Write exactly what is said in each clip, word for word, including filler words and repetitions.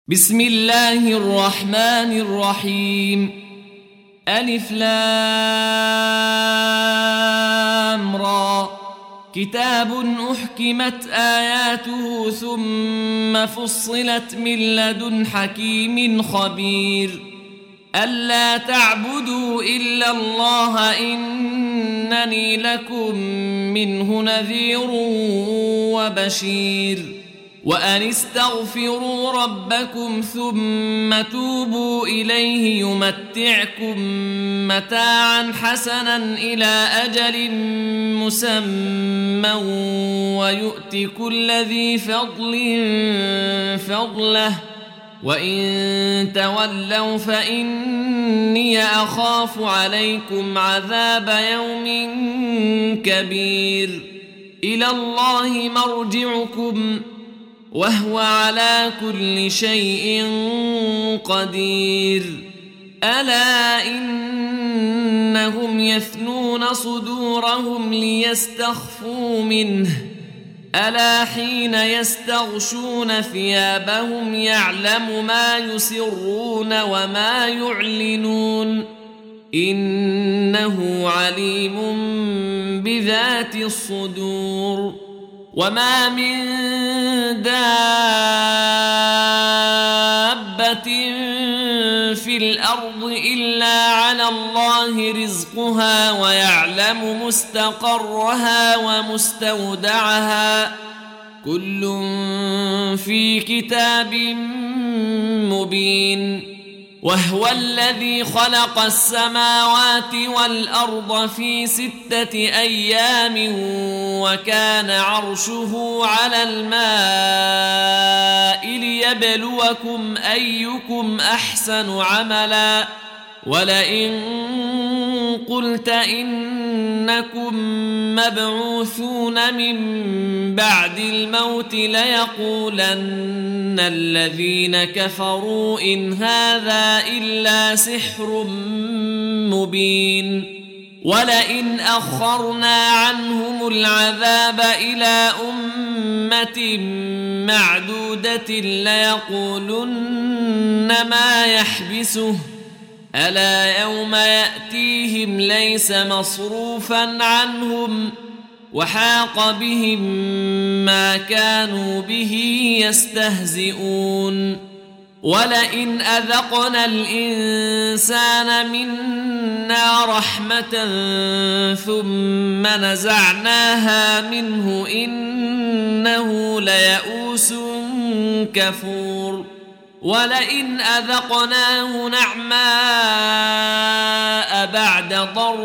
بسم الله الرحمن الرحيم. ألف لام را. كتاب أحكمت آياته ثم فصلت من لدن حكيم خبير. ألا تعبدوا إلا الله إنني لكم منه نذير وبشير. وأن استغفروا ربكم ثم توبوا إليه يمتعكم متاعا حسنا إلى أجل مسمى ويؤت كل ذي فضل فضله وإن تولوا فإني أخاف عليكم عذاب يوم كبير. إلى الله مرجعكم وهو على كل شيء قدير. ألا إنهم يثنون صدورهم ليستخفوا منه ألا حين يستغشون ثيابهم يعلم ما يسرون وما يعلنون إنه عليم بذات الصدور. وما من دابة في الأرض إلا على الله رزقها ويعلم مستقرها ومستودعها كل في كتاب مبين. وهو الذي خلق السماوات والأرض في ستة أيام وكان عرشه على الماء ليبلوكم أيكم أحسن عملا. ولئن قلت إنكم مبعوثون من بعد الموت ليقولن الذين كفروا إن هذا إلا سحر مبين. ولئن أخرنا عنهم العذاب إلى أمة معدودة ليقولن ما يحبسه ألا يوم يأتيهم ليس مصروفا عنهم وحاق بهم ما كانوا به يستهزئون. ولئن أذقنا الإنسان منا رحمة ثم نزعناها منه إنه ليئوس كفور. ولئن أذقناه نعماء بعد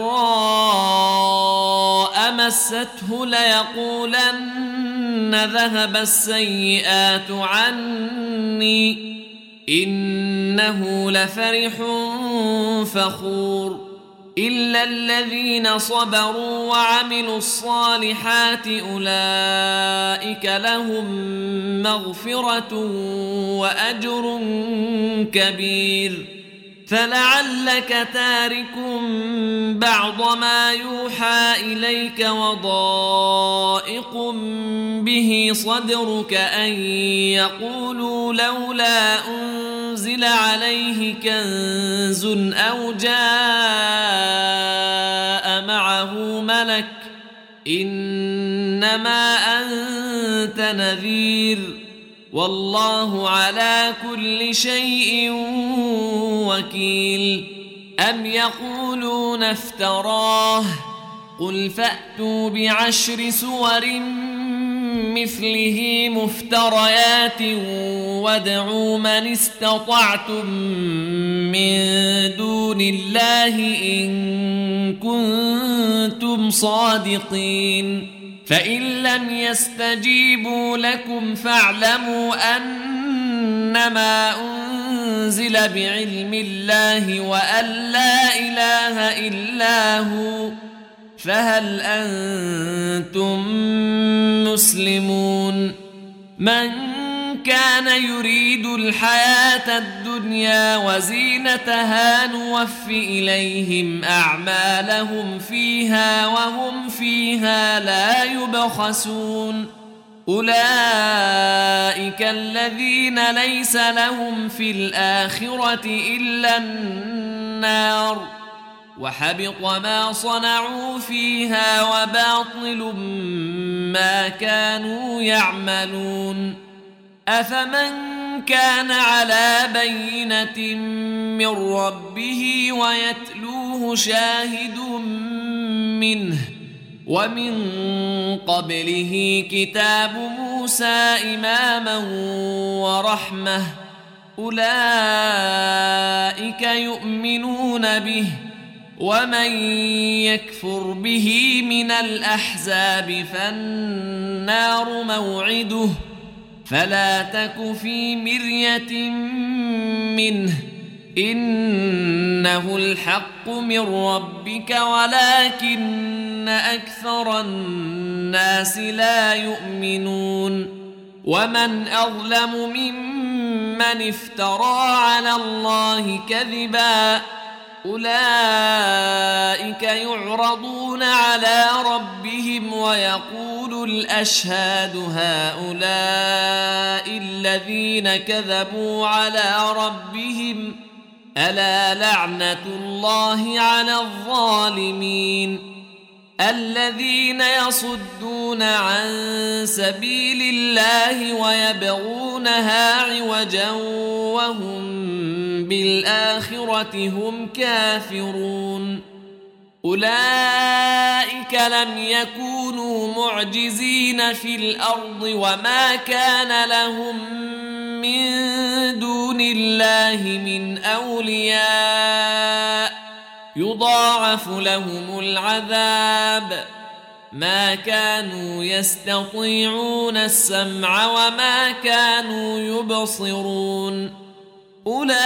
ضراء مسته ليقولن ذهب السيئات عني إنه لفرح فخور. إلا الذين صبروا وعملوا الصالحات أولئك لهم مغفرة وأجر كبير. فلعلك تارك بعض ما يوحى إليك وضائق به صدرك أن يقولوا لولا أنزل عليه كنز أو جاء معه ملك إنما أنت نذير والله على كل شيء وكيل. أم يقولون افتراه قل فأتوا بعشر سور مثله مفتريات وادعوا من استطعتم من دون الله إن كنتم صادقين. فإن لم يستجيبوا لكم فاعلموا أنما أنزل بعلم الله وأن لا إله إلا هو فهل أنتم مسلمون. من كان يريد الحياة الدنيا وزينتها نوف إليهم أعمالهم فيها وهم فيها لا يبخسون. أولئك الذين ليس لهم في الآخرة إلا النار وحبط ما صنعوا فيها وباطل ما كانوا يعملون أفمن كان على بينة من ربه ويتلوه شاهد منه ومن قبله كتاب موسى إماما ورحمة أولئك يؤمنون به ومن يكفر به من الأحزاب فالنار موعده فلا تك في مرية منه إنه الحق من ربك ولكن أكثر الناس لا يؤمنون ومن أظلم ممن افترى على الله كذبا أولئك يعرضون على ربهم ويقول الأشهاد هؤلاء الذين كذبوا على ربهم ألا لعنة الله على الظالمين الذين يصدون عن سبيل الله ويبغونها عوجا وهم بالآخرة هم كافرون أولئك لم يكونوا معجزين في الأرض وما كان لهم من دون الله من أولياء يضاعف لهم العذاب ما كانوا يستطيعون السمع وما كانوا يبصرون أولئك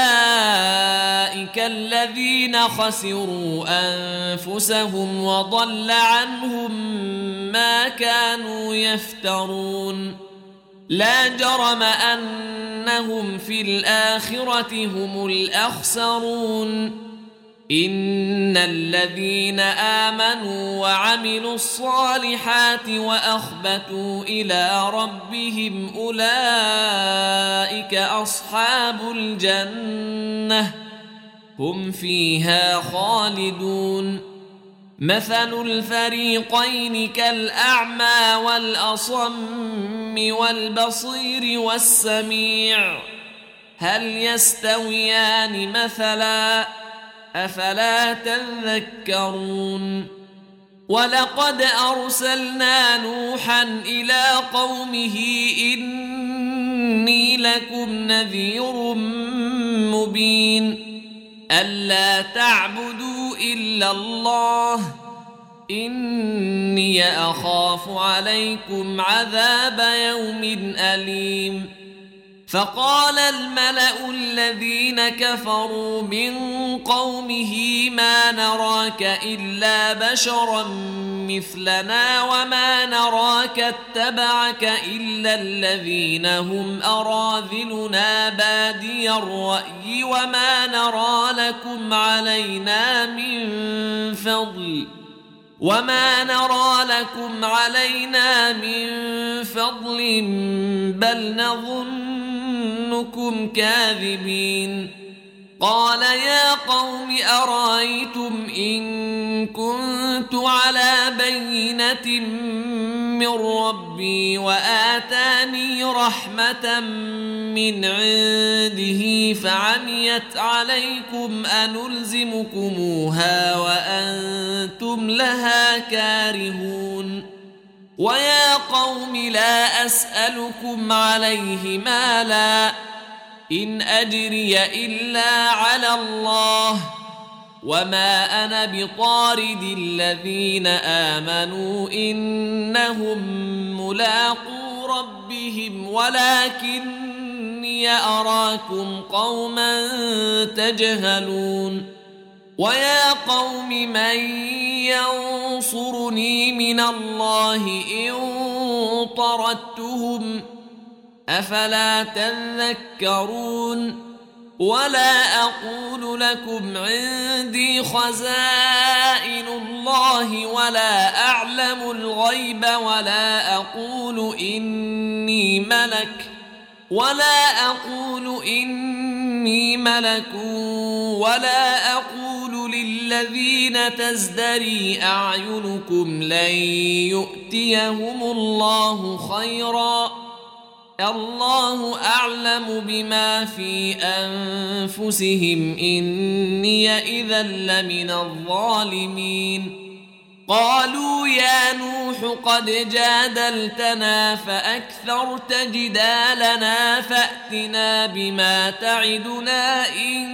الذين خسروا أنفسهم وضل عنهم ما كانوا يفترون لا جرم أنهم في الآخرة هم الأخسرون إن الذين آمنوا وعملوا الصالحات وأخبتوا إلى ربهم أولئك أصحاب الجنة هم فيها خالدون مثل الفريقين كالأعمى والأصم والبصير والسميع هل يستويان مثلاً أفلا تذكرون ولقد أرسلنا نوحا إلى قومه إني لكم نذير مبين ألا تعبدوا إلا الله إني أخاف عليكم عذاب يوم أليم فقال الملأ الذين كفروا من قومه ما نراك إلا بشرا مثلنا وما نراك اتبعك إلا الذين هم أراذلنا بادي الرأي وما نرى لكم علينا من فضل وما نرى لكم علينا من فضل بل نظنكم كاذبين قال يا قوم أرأيتم إن كنت على بينة من ربي وآتاني رحمة من عنده فعميت عليكم أنلزمكموها وأنتم لها كارهون ويا قوم لا أسألكم عليه مالا إن أجري إلا على الله وما أنا بطارد الذين آمنوا إنهم ملاقو ربهم ولكني أراكم قوما تجهلون ويا قوم من ينصرني من الله إن طردتهم أفلا تذكرون ولا أقول لكم عندي خزائن الله ولا أعلم الغيب ولا أقول إني ملك ولا أقول إني ملك ولا أقول للذين تزدري أعينكم لن يؤتيهم الله خيرا الله أعلم بما في أنفسهم إني إذا لمن الظالمين. قالوا يا نوح قد جادلتنا فأكثرت جدالنا فأتنا بما تعدنا إن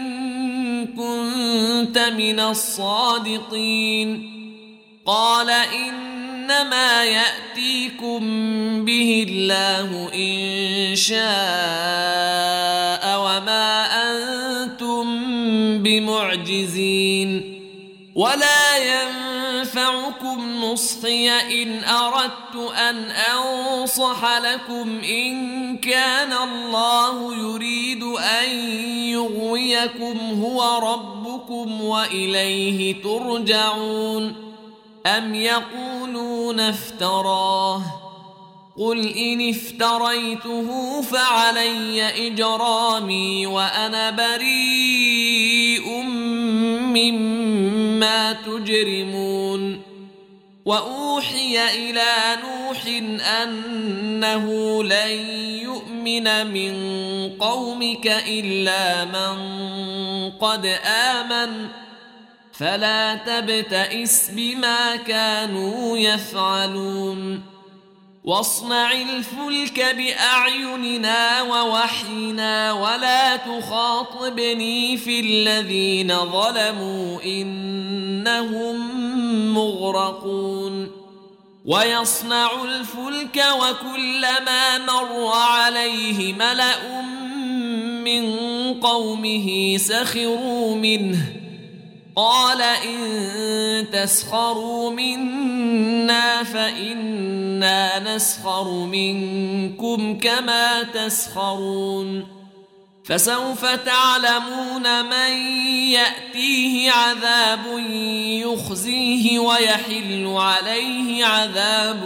كنت من الصادقين. قال إنما يأتيكم به الله إن شاء وما أنتم بمعجزين. ولا ينفعكم نصحي إن أردت أن أنصح لكم إن كان الله يريد أن يغويكم هو ربكم وإليه ترجعون. أم يقولون افتراه قل إن افتريته فعلي إجرامي وأنا بريء مما تجرمون. وأوحي إلى نوح أنه لن يؤمن من قومك إلا من قد آمن فلا تبتئس بما كانوا يفعلون. واصنع الفلك بأعيننا ووحينا ولا تخاطبني في الذين ظلموا إنهم مغرقون. ويصنع الفلك وكلما مر عليه ملأ من قومه سخروا منه قال إن تسخروا منا فإنا نسخر منكم كما تسخرون. فسوف تعلمون من يأتيه عذاب يخزيه ويحل عليه عذاب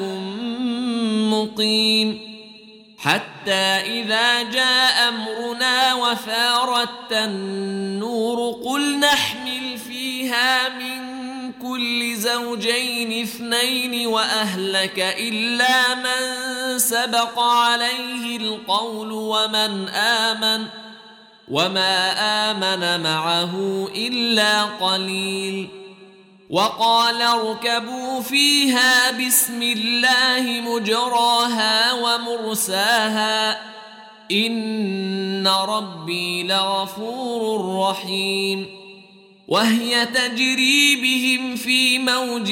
مقيم. حتى إذا جاء أمرنا وفارت النور قل نحمل فيها من كل زوجين اثنين وأهلك إلا من سبق عليه القول ومن آمن وما آمن معه إلا قليل. وقال اركبوا فيها بسم الله مجراها ومرساها إن ربي لغفور رحيم. وهي تجري بهم في موج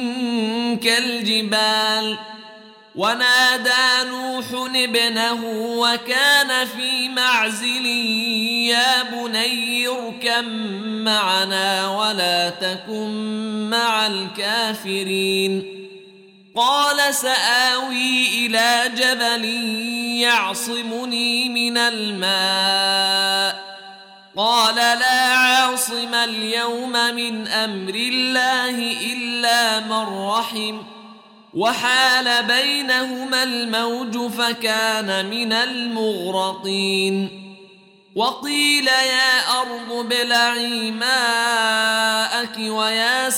كالجبال ونادى نوح ابنه وكان في معزل يا بني اركب معنا ولا تكن مع الكافرين. قال سآوي إلى جبل يعصمني من الماء قال لا عاصم اليوم من أمر الله إلا من رحم وحال بينهما الموج فكان من المغرقين. وقيل يا أرض ابلعي ماءك ويا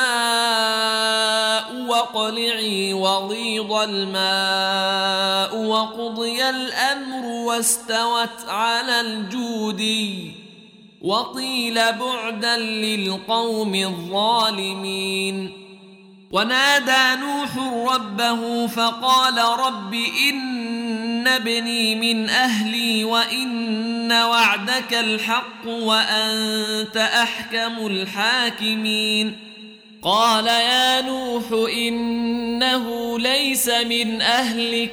سماء واقلعي وغيض الماء وقضي الأمر واستوت على الجودي وقيل بعدا للقوم الظالمين. ونادى نوح ربه فقال رب إن ابني من أهلي وإن وعدك الحق وأنت أحكم الحاكمين. قال يا نوح إنه ليس من أهلك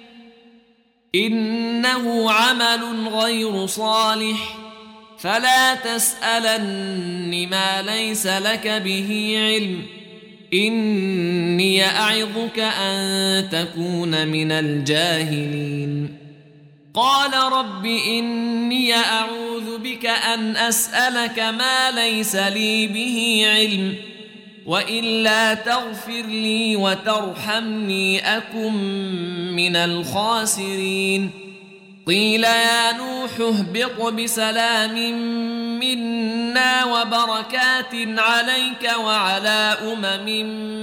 إنه عمل غير صالح فلا تسألن ما ليس لك به علم إني أعظك أن تكون من الجاهلين. قال رب إني أعوذ بك أن أسألك ما ليس لي به علم وإلا تغفر لي وترحمني أكن من الخاسرين قيل يا نوح اهبط بسلام منا وبركات عليك وعلى أمم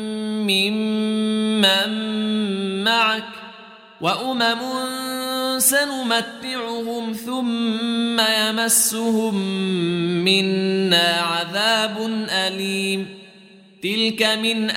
ممن معك وأمم سنمتعهم ثم يمسهم منا عذاب أليم تلك من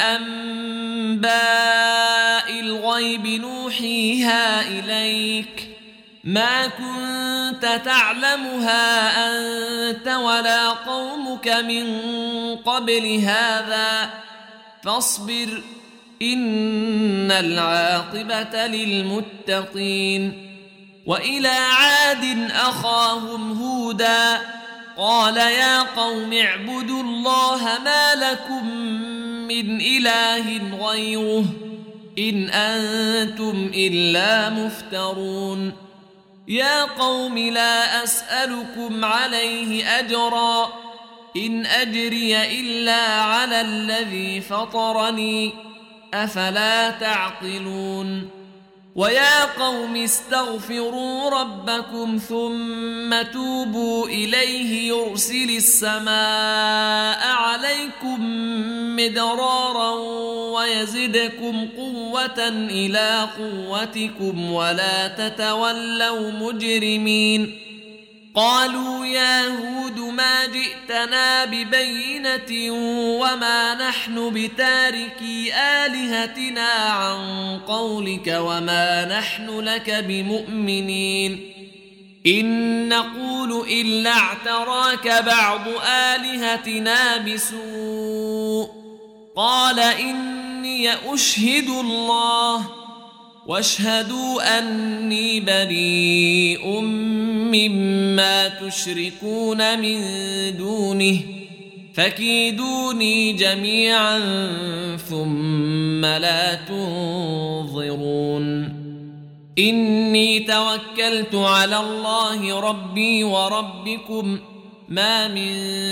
أنباء الغيب نوحيها إليك ما كنت تعلمها أنت ولا قومك من قبل هذا فاصبر إن العاقبة للمتقين وإلى عاد أخاهم هودا قال يا قوم اعبدوا الله ما لكم من إله غيره إن أنتم إلا مفترون يا قوم لا أسألكم عليه أجرا إن أجري إلا على الذي فطرني أفلا تعقلون ويا قوم استغفروا ربكم ثم توبوا إليه يرسل السماء عليكم مدرارا ويزدكم قوة إلى قوتكم ولا تتولوا مجرمين قالوا يا هود ما جئتنا ببينة وما نحن بتاركي آلهتنا عن قولك وما نحن لك بمؤمنين إن نقول إلا اعتراك بعض آلهتنا بسوء قال إني أشهد الله واشهدوا أني بريء مما تشركون من دونه فكيدوني جميعا ثم لا تنظرون إني توكلت على الله ربي وربكم ما من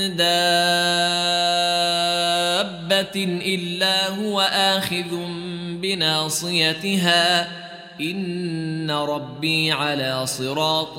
دابة إلا هو آخذ بناصيتها إن ربي على صراط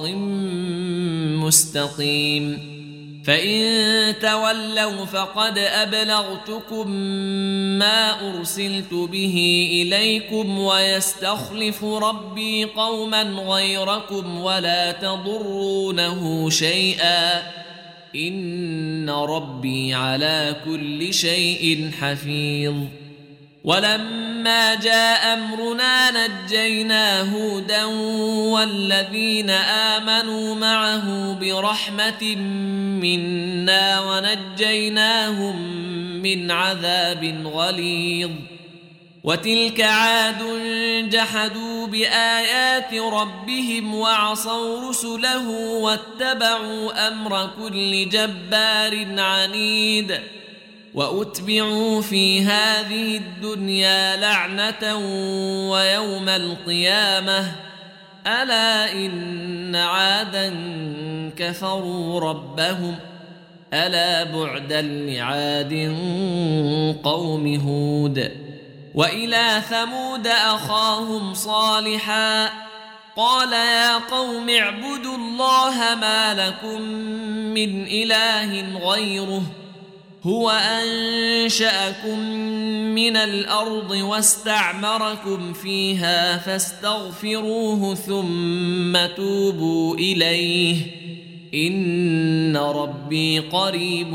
مستقيم فإن تولوا فقد أبلغتكم ما أرسلت به إليكم ويستخلف ربي قوما غيركم ولا تضرونه شيئا إن ربي على كل شيء حفيظ ولما جاء أمرنا نجينا هودا والذين آمنوا معه برحمة منا ونجيناهم من عذاب غليظ وتلك عاد جحدوا بآيات ربهم وعصوا رسله واتبعوا أمر كل جبار عنيد وأتبعوا في هذه الدنيا لعنة ويوم القيامة ألا إن عادا كفروا ربهم ألا بعدا لعاد قوم هود وإلى ثمود أخاهم صالحا قال يا قوم اعبدوا الله ما لكم من إله غيره هو أنشأكم من الأرض واستعمركم فيها فاستغفروه ثم توبوا إليه إن ربي قريب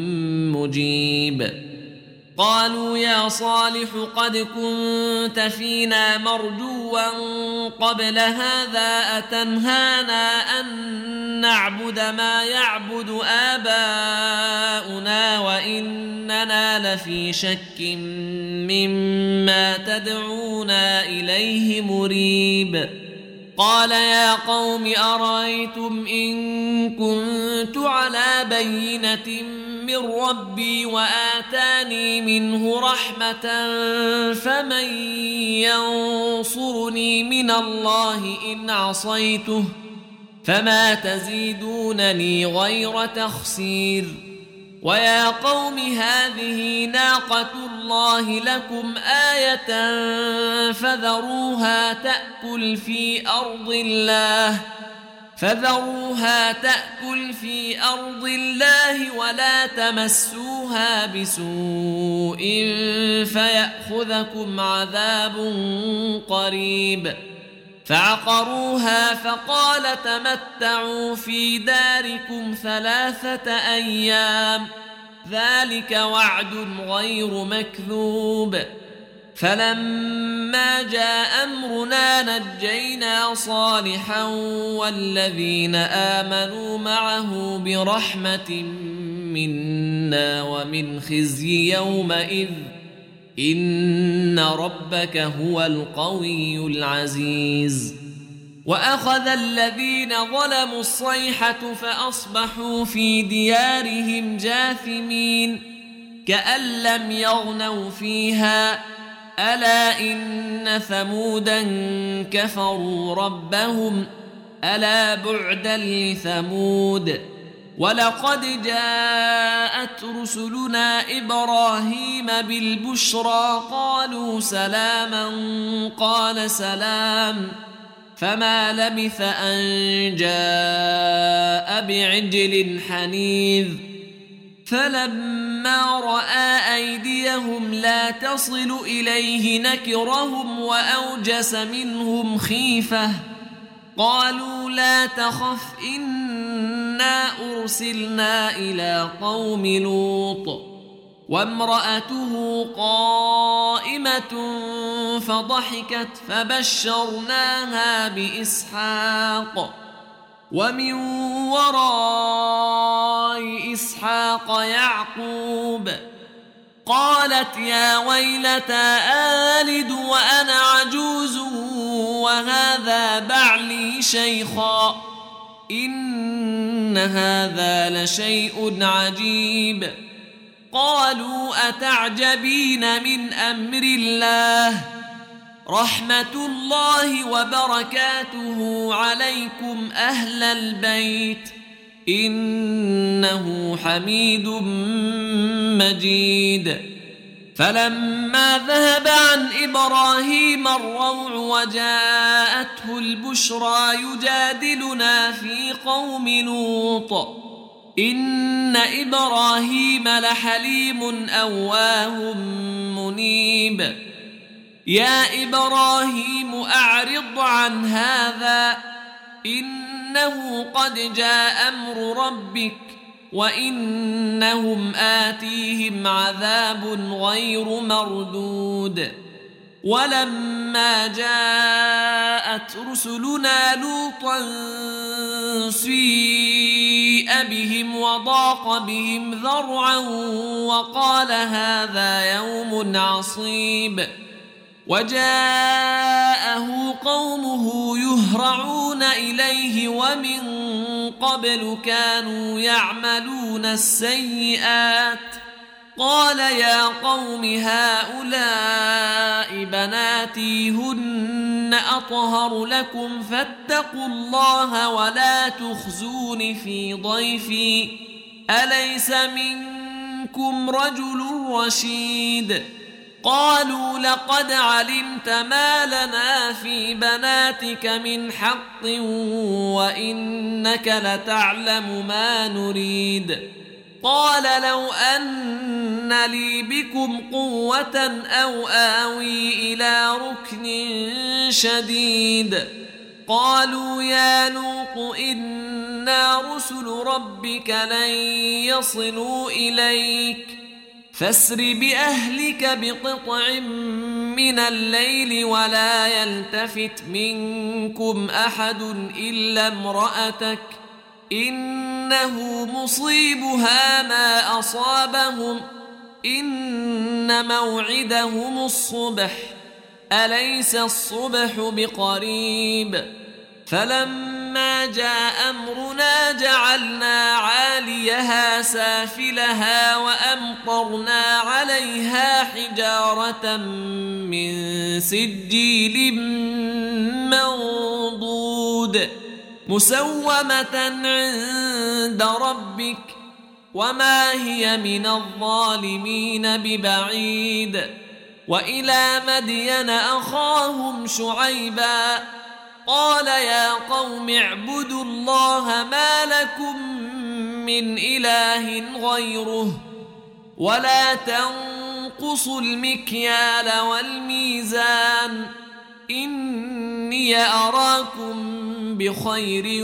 مجيب قالوا يا صالح قد كنت فينا مرجوا قبل هذا أتنهانا أن نعبد ما يعبد آباؤنا وإننا لفي شك مما تدعونا إليه مريب قال يا قوم أرأيتم إن كنت على بينة من ربي وآتاني منه رحمة فمن ينصرني من الله إن عصيته فما تزيدونني غير تخسير. ويا قوم هذه ناقة الله لكم آية فذروها تأكل في أرض الله فذروها تأكل في أرض الله ولا تمسوها بسوء فيأخذكم عذاب قريب. فعقروها فقال تمتعوا في داركم ثلاثة أيام ذلك وعد غير مكذوب. فلما جاء أمرنا نجينا صالحا والذين آمنوا معه برحمة منا ومن خزي يومئذ إن ربك هو القوي العزيز. وأخذ الذين ظلموا الصيحة فأصبحوا في ديارهم جاثمين كأن لم يغنوا فيها ألا إن ثمودا كفروا ربهم ألا بعدا لثمود. ولقد جاءت رسلنا إبراهيم بالبشرى قالوا سلاما قال سلام فما لبث أن جاء بعجل حنيذ. فلما رأى أيديهم لا تصل إليه نكرهم وأوجس منهم خيفة قالوا لا تخف إنا أرسلنا إلى قوم لوط وامرأته قائمة فضحكت فبشرناها بإسحاق ومن وراء إسحاق يعقوب. قالت يا ويلتى آلد وأنا عجوز وهذا بعلي شيخا إن هذا لشيء عجيب. قالوا أتعجبين من أمر الله رحمة الله وبركاته عليكم أهل البيت إنه حميد مجيد. فلما ذهب عن إبراهيم الروع وجاءته البشرى يجادلنا في قوم لوط إن إبراهيم لحليم أواه منيب. يا إبراهيم أعرض عن هذا إنه قد جاء أمر ربك وإنهم آتيهم عذاب غير مردود. ولما جاءت رسلنا لوطا سيء بهم وضاق بهم ذرعا وقال هذا يوم عصيب. وجاءه قومه يهرعون إليه ومن قبل كانوا يعملون السيئات قال يا قوم هؤلاء بناتي هن أطهر لكم فاتقوا الله ولا تخزون في ضيفي أليس منكم رجل رشيد. قالوا لقد علمت ما لنا في بناتك من حق وإنك لتعلم ما نريد. قال لو أن لي بكم قوة أو آوي إلى ركن شديد. قالوا يا لوط إنا رسل ربك لن يصلوا إليك فاسر بأهلك بقطع من الليل ولا يلتفت منكم أحد إلا امرأتك إنه مصيبها ما أصابهم إن موعدهم الصبح أليس الصبح بقريب. فلما جاء أمرنا جعلنا عاليها سافلها وأمطرنا عليها حجارة من سجيل منضود مسومة عند ربك وما هي من الظالمين ببعيد. وإلى مدين أخاهم شعيبا قال يا قوم اعبدوا الله ما لكم من إله غيره ولا تنقصوا المكيال والميزان إني أراكم بخير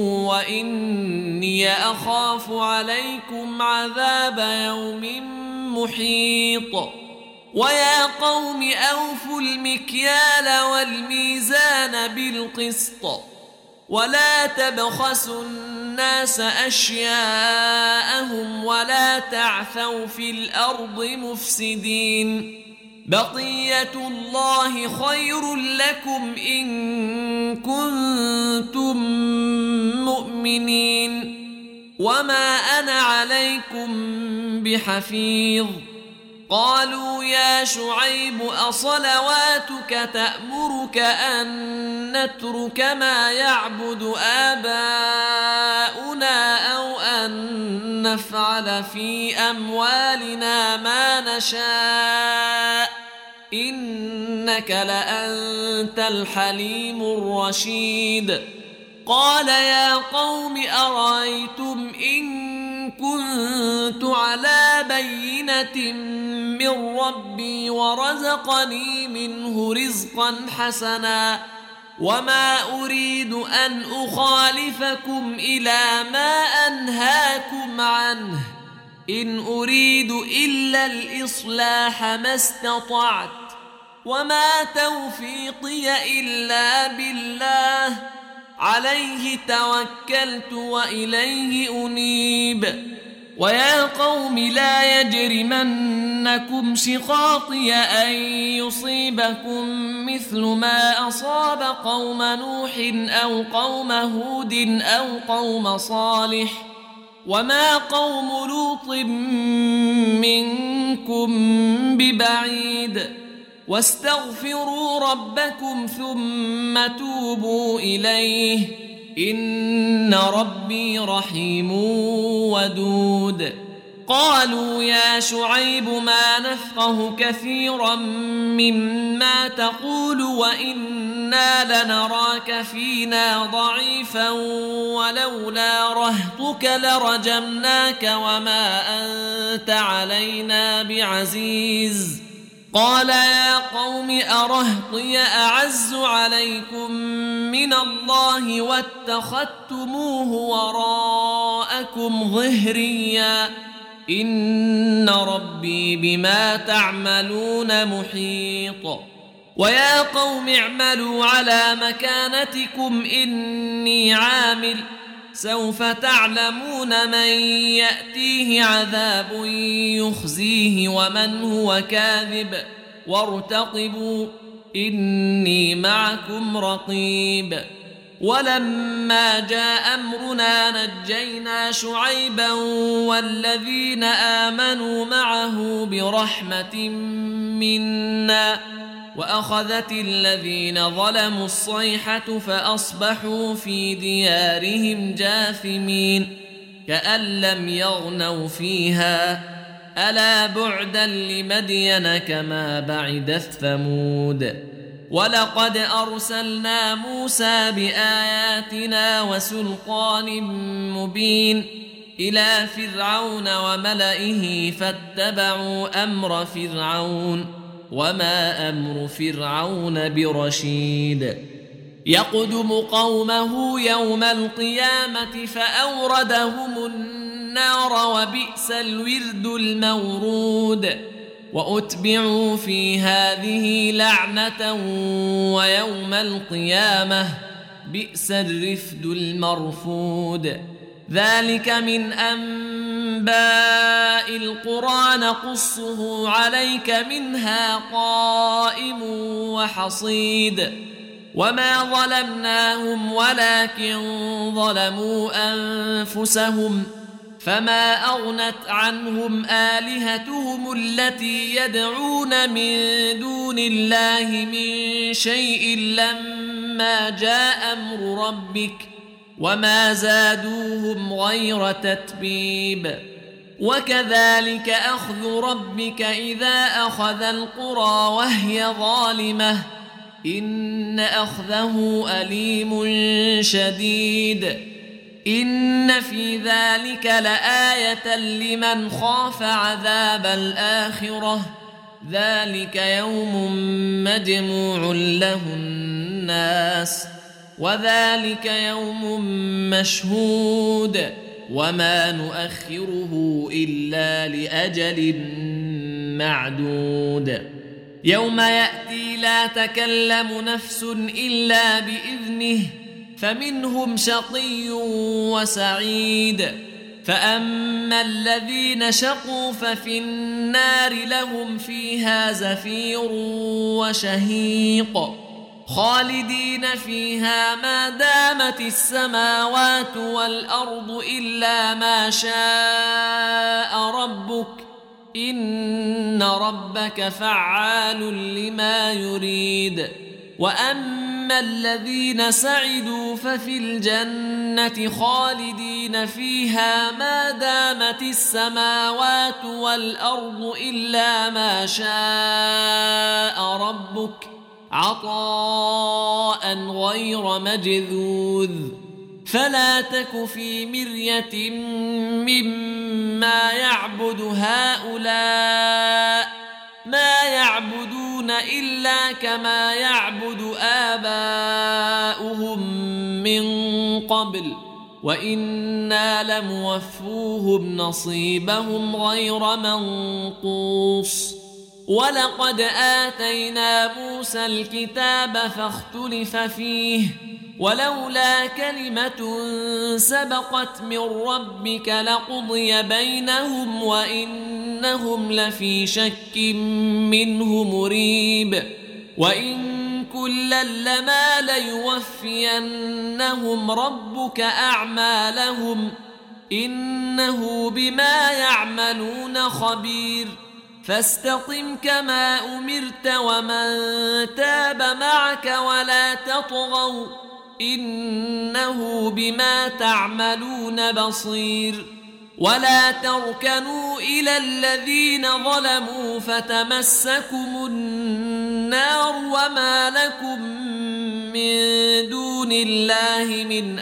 وإني أخاف عليكم عذاب يوم محيط. ويا قوم أوفوا المكيال والميزان بالقسط ولا تبخسوا الناس أشياءهم ولا تعثوا في الأرض مفسدين. بقية الله خير لكم إن كنتم مؤمنين وما أنا عليكم بحفيظ. قالوا يا شعيب أصلواتك تأمرك أن نترك ما يعبد آباؤنا أو أن نفعل في أموالنا ما نشاء إنك لأنت الحليم الرشيد. قال يا قوم أرأيتم إن كنت على بينة من ربي ورزقني منه رزقا حسنا وما أريد أن أخالفكم إلى ما أنهاكم عنه إن أريد إلا الإصلاح ما استطعت وما توفيقي إلا بالله عليه توكلت وإليه أنيب. ويا قوم لا يجرمنكم شقاقي أن يصيبكم مثل ما أصاب قوم نوح أو قوم هود أو قوم صالح وما قوم لوط منكم ببعيد. واستغفروا ربكم ثم توبوا إليه إن ربي رحيم ودود. قالوا يا شعيب ما نفقه كثيرا مما تقول وإنا لنراك فينا ضعيفا ولولا رهطك لرجمناك وما أنت علينا بعزيز. قال يا قوم أرهطي أعز عليكم من الله واتخذتموه وراءكم ظهريا إن ربي بما تعملون محيط. ويا قوم اعملوا على مكانتكم إني عامل سوف تعلمون من يأتيه عذاب يخزيه ومن هو كاذب وارتقبوا إني معكم رقيب. ولما جاء أمرنا نجينا شعيبا والذين آمنوا معه برحمة منا وأخذت الذين ظلموا الصيحة فأصبحوا في ديارهم جاثمين كأن لم يغنوا فيها ألا بعدا لمدين كما بعدت ثمود. ولقد أرسلنا موسى بآياتنا وسلطان مبين إلى فرعون وملئه فاتبعوا أمر فرعون وما أمر فرعون برشيد. يقدم قومه يوم القيامة فأوردهم النار وبئس الورد المورود. وأتبعوا في هذه لعنة ويوم القيامة بئس الرفد المرفود. ذلك من أنباء القرى نقصه عليك منها قائم وحصيد. وما ظلمناهم ولكن ظلموا أنفسهم فما أغنت عنهم آلهتهم التي يدعون من دون الله من شيء لما جاء أمر ربك وما زادوهم غير تتبيب وكذلك أخذ ربك إذا أخذ القرى وهي ظالمة إن أخذه أليم شديد إن في ذلك لآية لمن خاف عذاب الآخرة ذلك يوم مجموع له الناس وذلك يوم مشهود وما نؤخره إلا لأجل معدود يوم يأتي لا تكلم نفس إلا بإذنه فمنهم شقي وسعيد فأما الذين شقوا ففي النار لهم فيها زفير وشهيق خالدين فيها ما دامت السماوات والأرض إلا ما شاء ربك إن ربك فعال لما يريد وأما الذين سعدوا ففي الجنة خالدين فيها ما دامت السماوات والأرض إلا ما شاء ربك عطاء غير مجذوذ فلا تك في مرية مما يعبد هؤلاء ما يعبدون إلا كما يعبد آباؤهم من قبل وإنا لموفوهم نصيبهم غير منقوص ولقد آتينا موسى الكتاب فاختلف فيه ولولا كلمة سبقت من ربك لقضي بينهم وإنهم لفي شك منه مريب وإن كلا لما ليوفينهم ربك أعمالهم إنه بما يعملون خبير فاستقم كما أمرت ومن تاب معك ولا تطغوا إنه بما تعملون بصير ولا تركنوا إلى الذين ظلموا فتمسكم النار وما لكم من دون الله من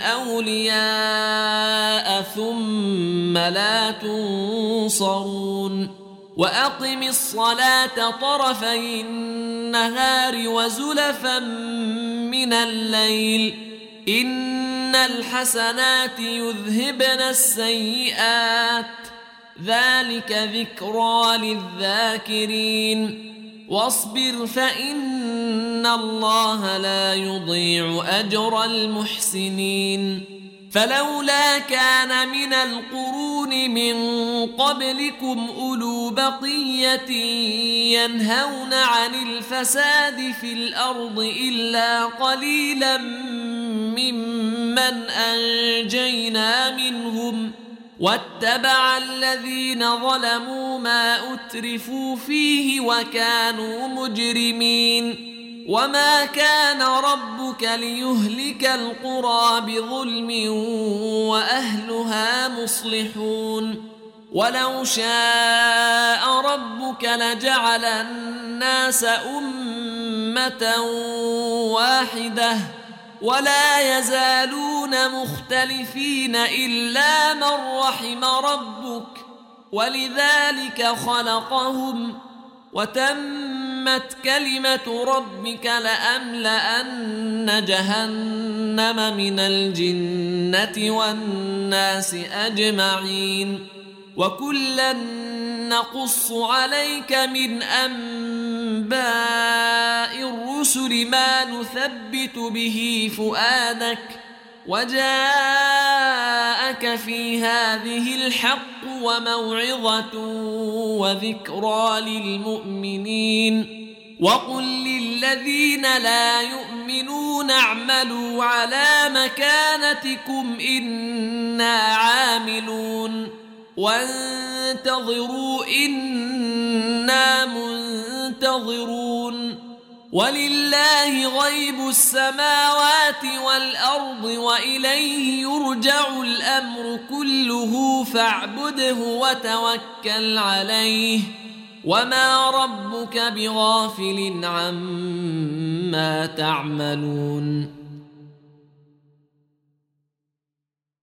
أولياء ثم لا تنصرون وأقم الصلاة طرفي النهار وزلفا من الليل إن الحسنات يذهبن السيئات ذلك ذكرى للذاكرين واصبر فإن الله لا يضيع أجر المحسنين فلولا كان من القرون من قبلكم أولو بقية ينهون عن الفساد في الأرض إلا قليلا ممن أنجينا منهم واتبع الذين ظلموا ما أترفوا فيه وكانوا مجرمين وما كان ربك ليهلك القرى بظلم وأهلها مصلحون ولو شاء ربك لجعل الناس أمة واحدة ولا يزالون مختلفين إلا من رحم ربك ولذلك خلقهم وتمت كلمة ربك لأملأن جهنم من الجنة والناس أجمعين وكلا نقص عليك من أنباء الرسل ما نثبت به فؤادك وجاءك في هذه الحق وموعظة وذكرى للمؤمنين وقل للذين لا يؤمنون اعملوا على مكانتكم إنا عاملون وانتظروا إنا منتظرون ولله غيب السماوات والأرض وإليه يرجع الأمر كله فاعبده وتوكل عليه وما ربك بغافل عما تعملون